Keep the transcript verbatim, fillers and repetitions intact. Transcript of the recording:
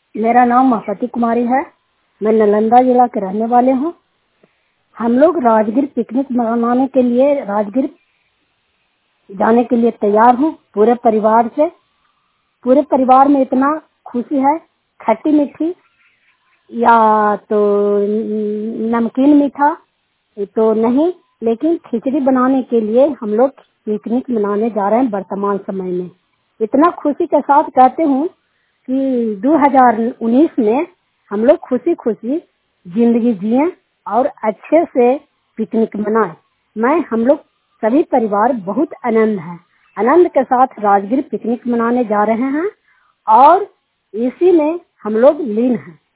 मेरा नाम महपति कुमारी है। मैं नालंदा जिला के रहने वाले हूँ। हम लोग राजगीर पिकनिक मनाने के लिए राजगीर जाने के लिए तैयार हूँ पूरे परिवार से। पूरे परिवार में इतना खुशी है, खट्टी मीठी या तो नमकीन मीठा तो नहीं, लेकिन खिचड़ी बनाने के लिए हम लोग पिकनिक मनाने जा रहे हैं। वर्तमान समय में इतना खुशी के साथ कहते हूँ कि दो हज़ार उन्नीस में हम लोग खुशी खुशी जिंदगी जिए और अच्छे से पिकनिक मनाए। मैं हम लोग सभी परिवार बहुत आनंद है आनंद के साथ राजगीर पिकनिक मनाने जा रहे हैं और इसी में हम लोग लीन हैं।